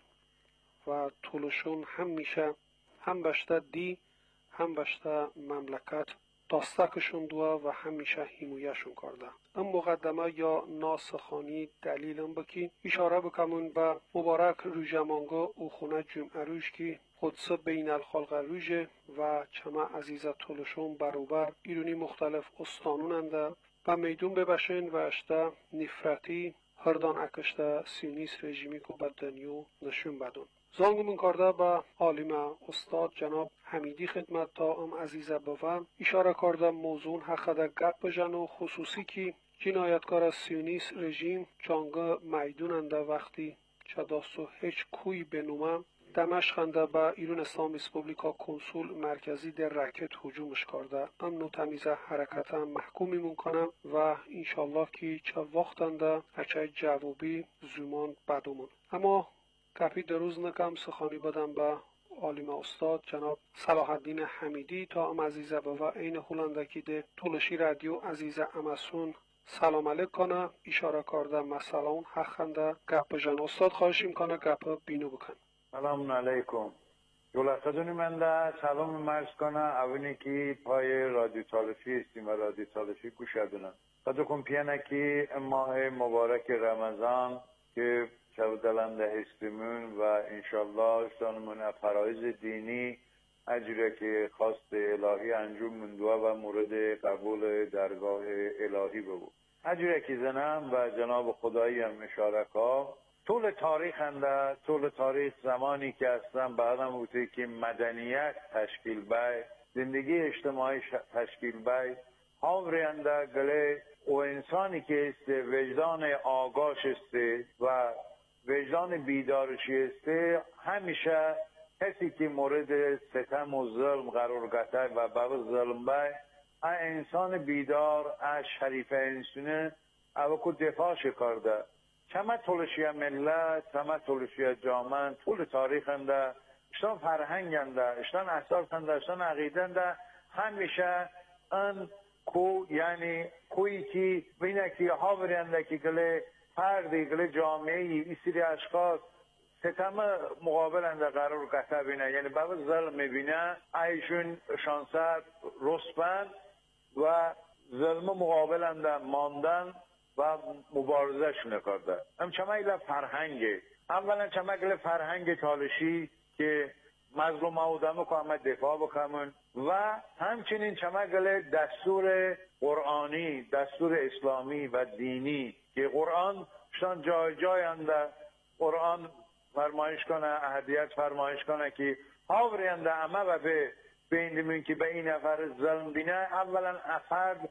و طولشون هم میشه هم بشته دی هم بشته مملکت داستکشون دوا و همیشه حمایهشون کرده. ام مقدمه یا ناسخانی دلیلم بکی اشاره بکمون به مبارک روژه مانگو او خونه جمعه روش کی قدس بین الخلق روژه و چما عزیزه طولشون بروبر ایرونی مختلف استانوننده و میدون ببشن و اشته نفرتی هردان اکشته سیونیست رژیمی که به دنیو نشون بدون. زانگمون کرده به عالم استاد جناب حمیدی خدمت تا ام عزیزه بوه اشاره کرده موضوع حقیقت گپ بجن و خصوصی که جنایتکار سیونیست رژیم جانگه میدوننده وقتی چه داستو هیچ کوی بنومه دمشقنده به ایران اسلام ریسپوبلیکا کنسول مرکزی در رکت هجومش کرده ام نو تمیز حرکت محکوم میمون کنم و انشالله که چه وقتنده اچه جوابی زمان بدومون. اما کپی دروز نکم سخانی بدم به عالم استاد جناب صلاح الدین حمیدی تا ام عزیزه و این هولندکی ده تولشی رادیو عزیزه امسون سلام علیک کنه اشاره کرده مسئلون حقنده گپ جن استاد خواهشیم کنه گپ بینو بکن. سلام علیکم. جلسه من ده سلام مرز کنه اونی که پای رادیو تالفی استیم و رادیو تالفی گوش دونم. قدر کن پیانه که ماه مبارک رمضان که چودلنده هستیمون و انشالله شانمون فرایض دینی اجره که خواست الهی انجام مندوه و مورد قبول درگاه الهی ببود. اجره که زنم و جناب خدایی هم اشاره که طول تاریخ انده طول تاریخ زمانی که اصلا بعدم بوده که مدنیت تشکیل بای زندگی اجتماعی تشکیل بای هاوری انده گله و انسانی که است وجدان آگاش است و وجدان بیدارشی است همیشه کسی که مورد ستم و ظلم قرار گرفته و باب ظلم بای انسان بیدار از شریف انسانه او که دفاعش کرده چما طولشی ملت چما طولشی جامعه طول تاریخ انده اشتان فرهنگ انده اشتان احساس انده اشتان عقیده انده همیشه ان کو یعنی کویی که بینه که هاوری انده که گله فردی گله جامعی ای سری اشخاص ستم مقابل انده قرار گرفته بینه یعنی باب ظلم میبینه ایشون شانسر رسپن و ظلم مقابل انده ماندن و مبارزهشون کرده. هم چمایل فرهنگه، اولا چمایل فرهنگ تالشی که مظلوم آدمو که همه دفاع بکنن و همچنین چمایل دستور قرآنی، دستور اسلامی و دینی که قرآن شان جای جای انده قرآن فرمایش کنه، اهدیت فرمایش کنه که هاوری انده همه و به بیندمون که به این نفر ظلم بینه اولا افرد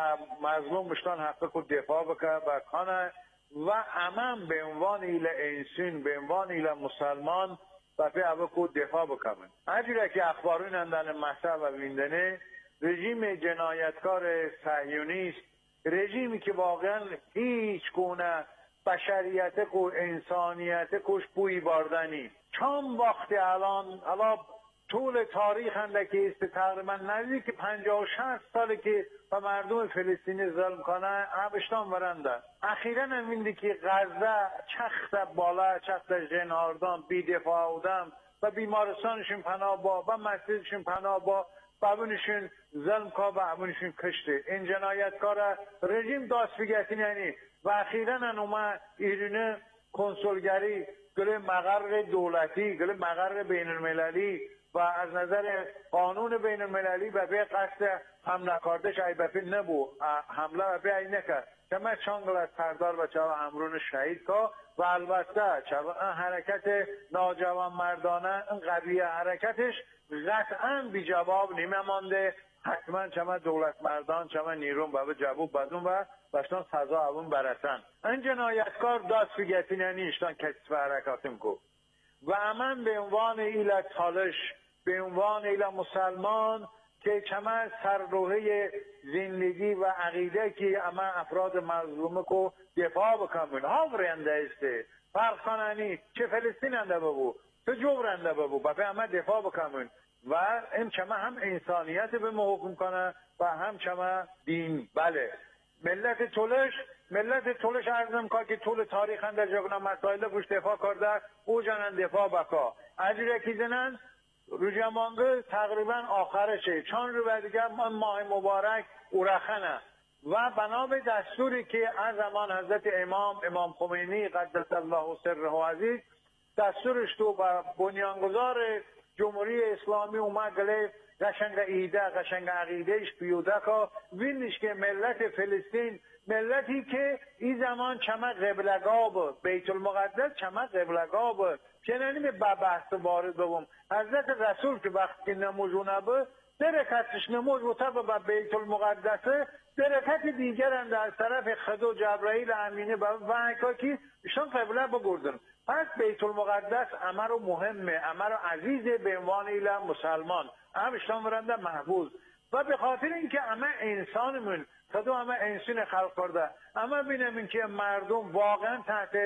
مظلوم بشتن حقه که دفاع بکنه و کنه و امام به عنوان ایل انسان به عنوان ایل مسلمان و به اوه که دفاع بکنه. هرجوره که اخبارون اندن محصب و بیندنه رژیم جنایتکار صهیونیست، رژیمی که واقعا هیچ گونه بشریت کو انسانیت کوش بوی باردنی چند وقت الان الان طول تاریخ هنده که است تقریبا نزدیک پنجاه و شصت ساله که به مردم فلسطینی ظلم کنه عبشتان ورنده. اخیراً هم وینده که غزه چخت بالا چخت جناردان بی دفاع آدم و بیمارستانشون پناه با و مسجدشون پناه با بابونشون ظلم که و بابونشون کشته. این جنایتکار رژیم داست بگیتی نینی و اخیراً هم اومد ایرونه کنسولگری گل مقر دولتی گل مقر بین المللی و از نظر قانون بین المللی و به قصد حمله کردش ای بپی نبو حمله و به ای نکرد چمه چانگل از سردار و چاو امرون شهید که و البته چاو حرکت ناجوان مردانه این قضیه حرکتش قطعا بی جواب نیمه مانده. حتما چمه دولت مردان چمه نیرون و به جواب بدون و باشتان سزا اون برسن. این جنایتکار داست فیگتی ننیشتان کسب حرکاتم کو و امن به عنوان ایل تالش به عنوان ایل مسلمان که چمه سرروحه زندگی و عقیده که اما افراد مظلومه کو دفاع بکنن ها ورنده استه فرق کنانی چه فلسطین انده ببو چه جور انده ببو با به اما دفاع بکنن و این چمه هم انسانیت به محکم کنه و هم چمه دین. بله ملت تولش ملت تولش ارزم که طول تاریخ اندر جگنا مسائل گوش دفاع کرده او جانن دفاع بکا اجره کی زنن رو جمانگه تقریبا آخرشه چون رو دیگر ماه مبارک اورخنه و بنا به دستوری که از زمان حضرت امام امام خمینی قدس الله سره عزیز دستورش تو با بنیانگذار جمهوری اسلامی اومد گله قشنگ ایده قشنگ عقیدهش بیوده که وینش که ملت فلسطین ملتی که این زمان چمه قبلگاه بیت المقدس چمه قبلگاه که ننیم به بحث وارد ببوم حضرت رسول که وقتی نموزونه به درکتش نموز و تا به بیت المقدسه درکت دیگر هم در طرف خدا جبرائیل امینه و وحکا که ایشان قبله بگردن. پس بیت المقدس امر و مهمه امر و عزیزه به عنوان ایل مسلمان هم ایشان ورنده محفوظ و به خاطر اینکه همه انسانمون خدا همه انسان خلق کرده اما بینم این که مردم واقعا تحت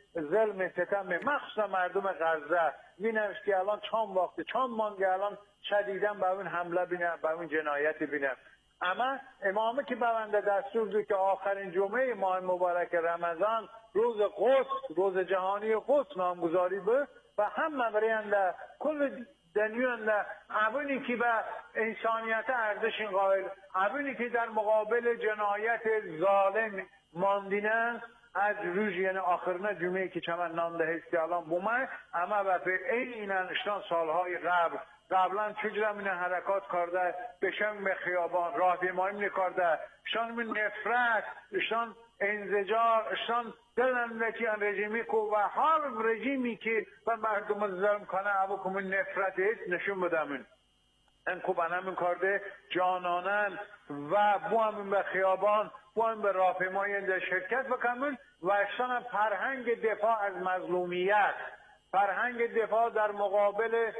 ظلم ستم مخصوصا مردم غزه بینم که الان چند وقت چند مانگه الان شدیدن به اون حمله بینم به اون جنایت بینم. اما امامه که بنده دستور دو که آخرین جمعه ماه مبارک رمضان روز قدس روز جهانی قدس نامگذاری به و هم مبرینده کل دنیانده اولی که به انسانیت ارزش قائل اولی که در مقابل جنایت ظالم ماندینه از روز یعنی آخرین جمعه که چمن نام دهست که الان بومه اما و به این انشتان سالهای قبل قبلا چجور من حرکات کرده بشم به خیابان راهپیمایی می‌کرده شان من نفرت شان انزجار شان دلندکی ان رژیمی کو و هر رژیمی که به مردم ظلم کنه او که من نفرت هست نشون بدمون این کو بنامون کرده جانانن و بو هم به خیابان بو هم به راهپیمایی در شرکت بکنن و اشتان فرهنگ دفاع از مظلومیت فرهنگ دفاع در مقابل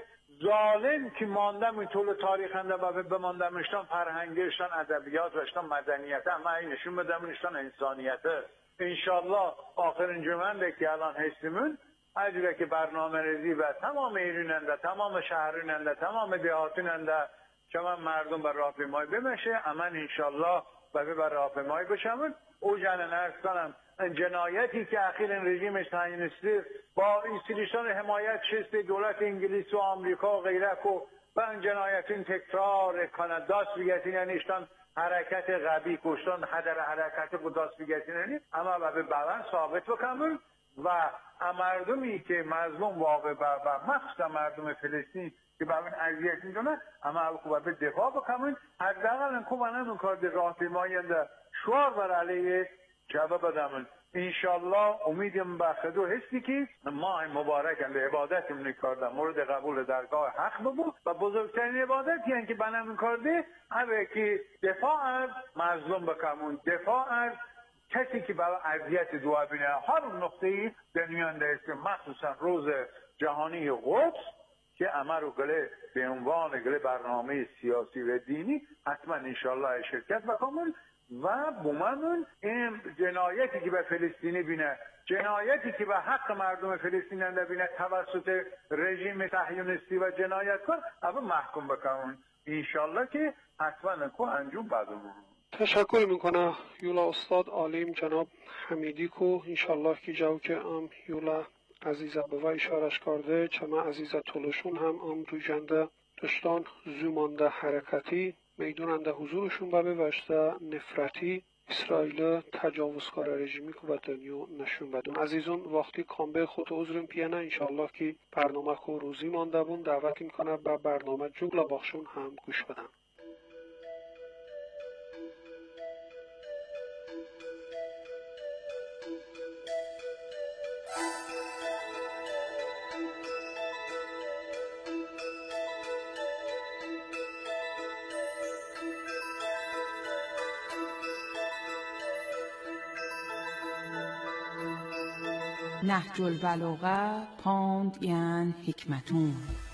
ظالم که ماندم این طول تاریخ انده و بماندم اشتان فرهنگی اشتان ادبیات و اشتان مدنیت اما این نشون بدم اشتان انسانیت انشالله آخرین جمعه که الان هستیمون اجوره که برنامه ریزی و تمام ایرون انده تمام شهرون انده تمام دیهاتون انده چما مردم بر راهپیمایی بمشه اما انشالله و بر راهپیمایی بشمون او جانن ارز کنم جنایتی که اخیر این رژیمش تعیینستی با انستیتوشن حمایت شست دولت انگلیس و آمریکا و غیره کو و این جنایتین تکرار کنه داست بیگتین یعنی اشتان حرکت قوی کشتن هدر حرکت قداس بگتیننی اما به بلند ثابت بکنن و مردمی که مظلوم واقع و مخصوصا مردم فلسطین که با این اذیت میکنن اما خوب به دفاع بکنن حداقل کوبانن کار در راهپیمایند شعار بر علیه جواب بدمن انشالله امیدم به خدا هستی که ماه مبارک به عبادت من کردم مورد قبول درگاه حق بود و بزرگترین عبادت یعنی که بنام کرده اوه که دفاع از مظلوم بکنون دفاع از کسی که برای اذیت دعا بینه هر نقطه‌ای در میان دست مخصوصا روز جهانی قدس که امر و گله به عنوان گله برنامه سیاسی و دینی حتما انشالله شرکت بکنون و بومنون این جنایتی که به فلسطینی بینه جنایتی که به حق مردم فلسطینی بینه توسط رژیم صهیونیستی و جنایتکار اما محکوم بکنون انشالله که حتما کو انجام بدون. تشکر میکنه یولا استاد عالم جناب حمیدی کو انشالله که جو که ام یولا عزیزه به اشارش کرده چما عزیزه طولشون هم ام دو جنده دشتان زومانده حرکتی میدوننده حضورشون به بوشته نفرتی اسرائیل تجاوزکار رژیمی که به دنیا نشون بدون. عزیزون وقتی کامبه خود عذرم پیانه انشالله که برنامه کو روزی مانده بون دعوت میکنه به برنامه جوگلا باخشون هم گوش بدن. نهج البلاغه پاند یعن حکمتون.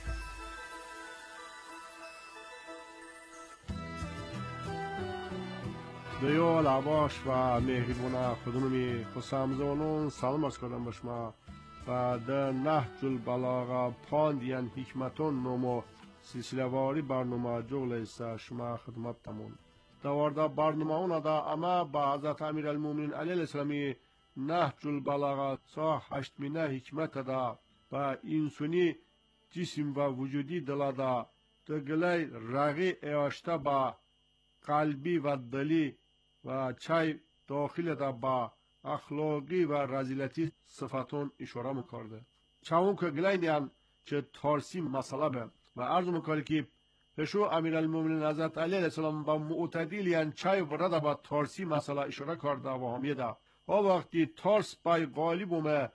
دیال عباش و مهربونه خودمونی خسامزانون سلام از کردم بشما و در نهج البلاغه پاند یعن حکمتون نمو سلسله واری برنامه جغل ایسا شما خدمت تمون دوارده برنامه اونا دا اما با حضرت امیر المومنین علیه الاسلامی نهج البلاغه سا هشتمینه حکمت دا و انسانی جسم و وجودی دلا دا دگلی رغی ایاشته با قلبی و دلی و چای داخل دا با اخلاقی و رزیلتی صفتون اشاره میکرده چاون که گلی نیان چه تارسی مسئله به و عرض میکرده که پشو امیر المومنین حضرت علیه السلام با معتدل یان چای ورده با تارسی مسئله اشاره کرده و همیده ها وقتی تارس پای غالب اومه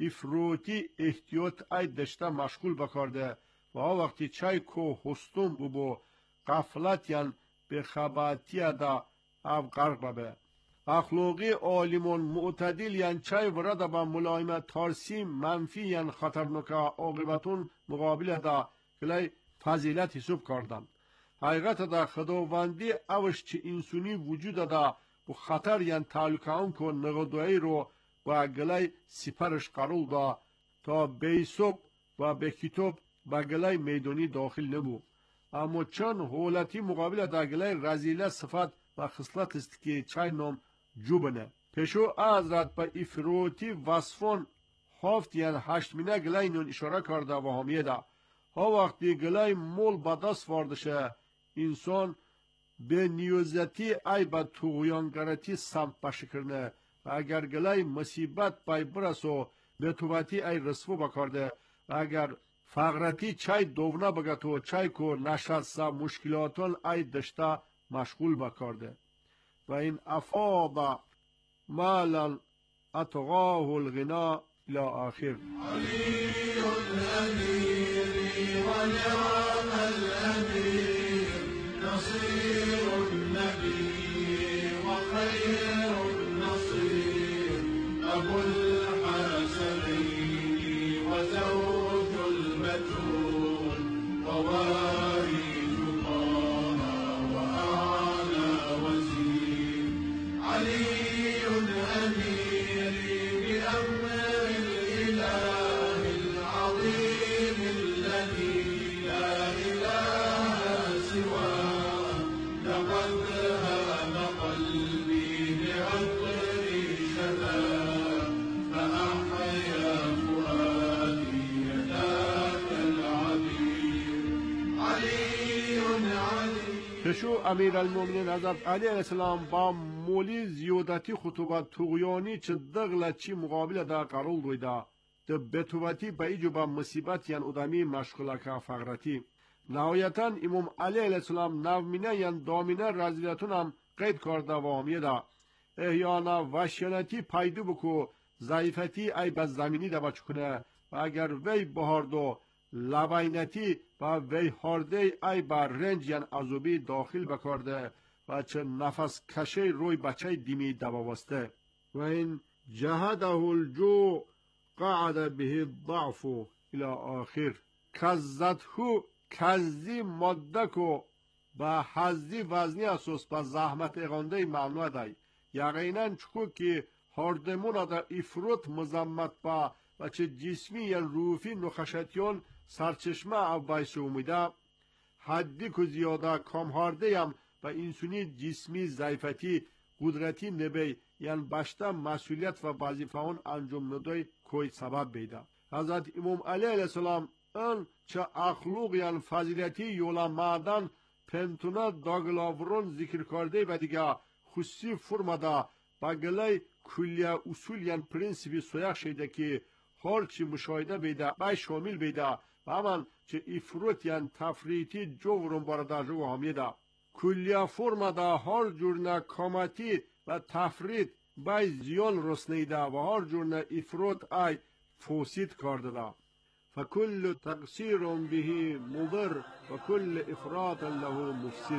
افروتی احتیاط ای دشته مشغول بکرده و ها وقتی چای کو هستون بو غفلت یان به خباتی دا او غرق ببه اخلاقی عالمون معتدل یان چای ورده با ملایمت تارسی منفی یان خطرناکه عاقبتون مقابل دا کلی فضیلت حساب کردن حقیقت دا خداوندی اوش چه انسانی وجود دا و خطر یان تعلق آن کو نگودایی رو و گلای سپرش قرول دا تا بیسوب و به کتاب و گلای میدانی داخل نبود اما چون حالتی مقابل دا گلای رزیله صفت و خصلت است که چای نام جوبنه پشو حضرت با افروتی وصفون هفت یان هشت مینه گلای نون اشاره کرده و همیه دا ها وقتی گلای مول بدست واردشه انسان به نیوزتی ای با توغیانگرتی سمت بشکرنه و اگر گلای مصیبت بای برسو به توبتی ای رسفو بکرده و اگر فقرتی چای دوونه بگتو چای کو نشسته مشکلاتون ای دشته مشغول بکرده و این افاض مالا اتغاه الغنا الى آخر علی الامیری و نعم الامیر نصیر النبی و خیر النصیر ابو الحسنین و زوج المتون و وارث طه و اعلی وزیر علی الامیری بأمر الإله العظيم الذي لا دشو امیر المومنین حضرت علی علیه السلام با مولی زیادتی خطوبت تغیانی چه دغل چی مقابل دا قرول دویده ده بتوبتی با ایجو با مصیبت یان ادامی مشغله که فقرتی نهایتا امام علی علیه السلام نومینه یان دامینه رزیلتون هم قید کرده و آمیده احیانا وشنتی پیدو بکو ضعیفتی ای به زمینی دا بچکنه و اگر وی بهاردو لبینتی و وی هارده ای بر رنج یان عذوبی داخل بکرده و چه نفس کشه روی بچه دیمی دوابسته و این جهده الجو قعد به الضعف الى آخر کزدهو کزدی مدکو با حزدی وزنی اساس با زحمت اغانده معنوه دای یقینا چکو که هاردمون دا افروت مزمت با و چه جسمی یا روفی نخشتیون سرچشمه او بایس امیده حدی که زیاده کام هارده هم و انسونی جسمی ضعیفتی قدرتی نبی یعنی باشتا مسئولیت و وظیفه اون انجام ندای کوی سبب بیده حضرت امام علی علیه السلام ان چه اخلاق یعنی فضیلتی یولا معدن پنتونا داگلاورون ذکر کرده و دیگه خصوصی فرماده با گلای کلیه اصول یعنی پرنسیبی سویخ شده که هر چی مشاهده بیده بای شامل بیده و همان چه افروت یعنی تفریطی جورون بارده جو همیده کلیه فرماده هر جور نکامتی و تفریط بای زیان رسنیده و هر جور نه افروت ای فوسید کرده ده فکل تقصیر به مضر و کل افراط له مفسد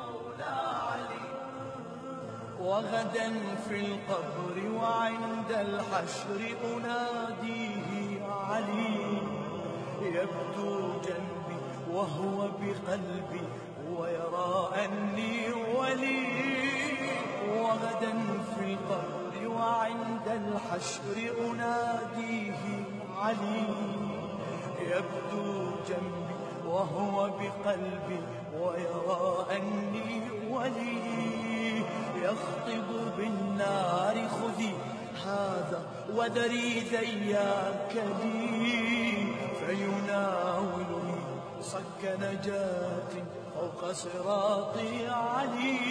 وغدا في القبر وعند الحشر أناديه علي يبدو جنبي وهو بقلبي ويرى أني ولي وغدا في القبر وعند الحشر أناديه علي يبدو جنبي وهو بقلبي ويرى أني ولي يخطب بالنار خذي هذا وذري ذياك لي فيناولني صك نجاة فوق صراطي علي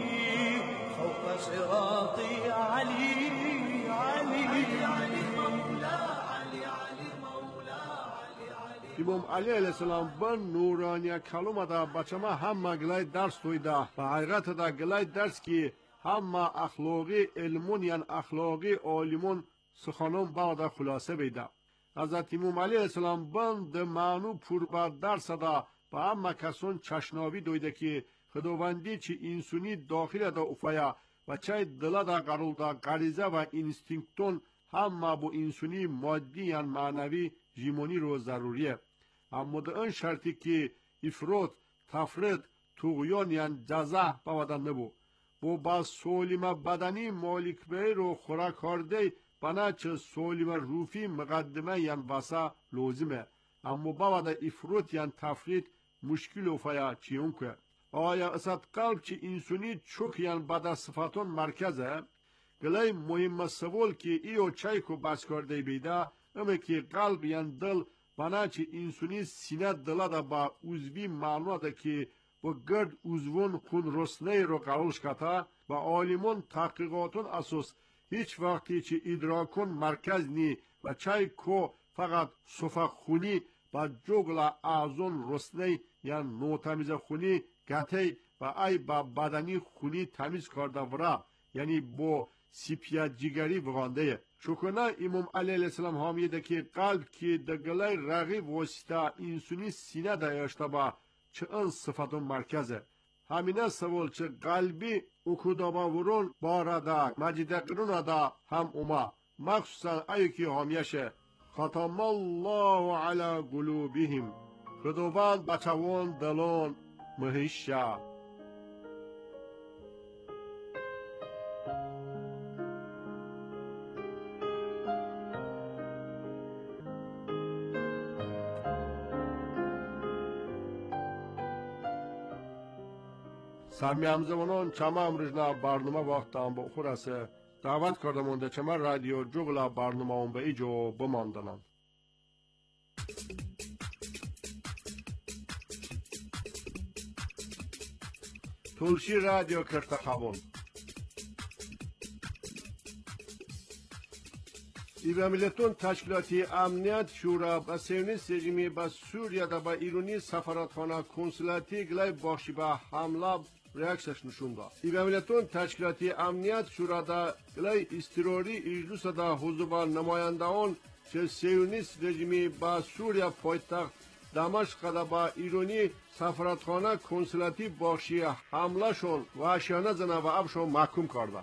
فوق صراطي علي علي علي مولا علي علي مولا علي علي امام علی علیه السلام بن نورانی کلمه دا بچما هم گلای درس تویده و حقیقت دا گلای درس که هم اخلاقی علمون یعنی اخلاقی عالمون سخانون بعد خلاصه بیده حضرت امام علی علیه السلام بند معنو پر بر درس دا و هم کسون چشناوی دویده که خداوندی چی انسونی داخل دا افایا و چای دل دا قرول دا غریزه و اینستینکتون هم با انسونی مادی یعنی معنوی جیمونی رو ضروریه اما دا اون شرطی که افراط تفرید طغیان یعنی جزع باودن نبو و با سولیم بدنی مالک به رو خوراک کرده بنا چه سولیم روفی مقدمه یعنی واسه لازمه اما باود افراط یعنی تفرید مشکل و فیا چیون که آیا اصد قلب چی انسونی چوک یعنی بد صفاتون مرکزه گلای مهم سوال که ایو چای کو بس کرده بیده اما که قلب یعنی دل بنا چی انسونی سینه دل دا با عضوی معلومه ده که و گرد عضوون خون رسنه رو قرارش کتا و عالمون تحقیقاتون اساس هیچ وقتی چی ادراکون مرکز نی و چای کو فقط صفح خونی و جگل اعزون رسنه یا نوتمیز خونی گته و ای با بدنی خونی تمیز کرده ورا یعنی با سیپیت جگری وغانده چکنه امام علی علیه السلام حامیده که قلب که دگلای رقی واسطه انسونی سینه دایشته با چه ان صفتون مرکزه همینه سوال چه قلبی اکودابا ورون بارده مجیده قرون دا هم اوما مخصوصا ایوکی حامیشه ختم الله علی قلوبهم خداوند بچوان دلون مهیشه سرمی همزمانان چما امروزنا برنامه وقت هم با خورسه دعوت کرده مونده چما رادیو جغلا برنامه هم به ایجو بماندنم تولشی رادیو کرتخابون ایوه ملتون تشکیلاتی امنیت شورا و سیونیست رژیمی به سوریه و به ایرانی سفارتخانه کنسولاتی گلای باشی به حمله ریاکسش نشون داد. ایوه ملتون تشکیلاتی امنیت شورا دا گلای استراری اجلس دا حضور نمایندگان که سیونیست رژیمی به سوریه پایتخت دمشق دا به ایرانی سفارتخانه کنسولاتی باشی حمله شون و اشیانه زنه و ابشون محکوم کرده.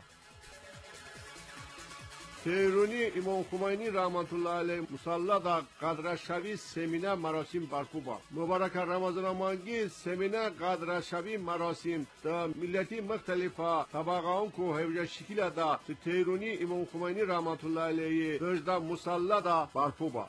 تهرانی امام خمینی رحمت الله علیه مصلی در قدرشوی سمینه مراسم برپا بود. مبارک رمضان مانگی سمینه قدرشوی مراسم در ملتی مختلف طبقه کو هویت شکل دا تهرانی امام خمینی رحمت الله علیه در مصلی در برپا بود.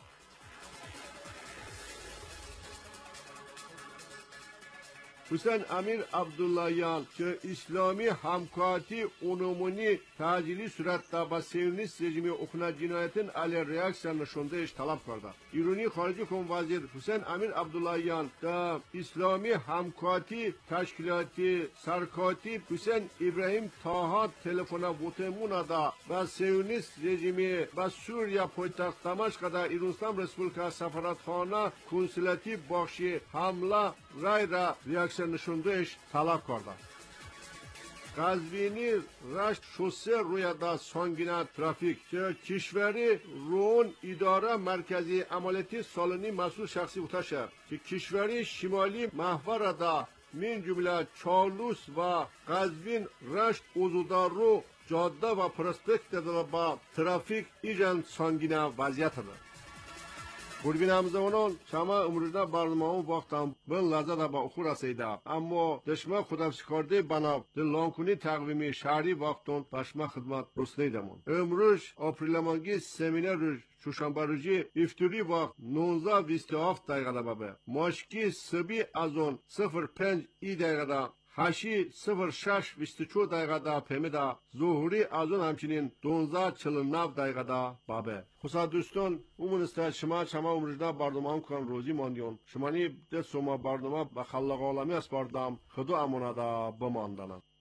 حسین امیر عبداللهیان که اسلامی همکاتی عمومی تعجیلی صورت دا با سیونیست رژیم اخنه جنایتین علی ریاکسیون نشوندهش طلب کرده. ایرانی خارجه کن وزیر حسین امیر عبداللهیان دا اسلامی همکاتی تشکیلاتی سرکاتی حسین ابراهیم تاها تلفن بوتمون دا با سیونیست رژیم با سوریه پایتخت دمشق دا ایرانستان رسپولیکا سفارتخانه کنسولاتی بخشی حمله رای را ریاکسیون نشوندهش طلب کرده. قزوینی رشت شوسه روی دا سانگینه ترافیک که کشوری رون اداره مرکزی عملیاتی سالنی مسئول شخصی بوده که کشوری شمالی محور دا من جمله چالوس و قزوین رشت اوزودار رو جاده و پرسپکت دا با ترافیک ایجان سانگینه وضعیت دا. قربین همزمانان شما امروزه برنامه هم وقتم بل لحظه با اخور رسیده اما دشمه خودافزی کرده بنا دلانکنی تقویمی شهری وقتون بشمه خدمت رسیدمون. امروز آپریل مانگی سمینه روز چوشنبه روزی افتوری وقت نوزده و بیست و هفت دقیقه بابه ماشکی سبی از اون صفر پنج ای دقیقه دا هشی صفر شش بیست و چهار دقیقه دا پیمه دا ظهوری از اون همچنین دونزده چل و نه دقیقه دا بابه. خصوصا دوستان امون است شما شما امروزه برنامه کن روزی ماندیون شمانی دست شما برنامه به خلاق عالمی است بردم خدا امانه دا بماندنم.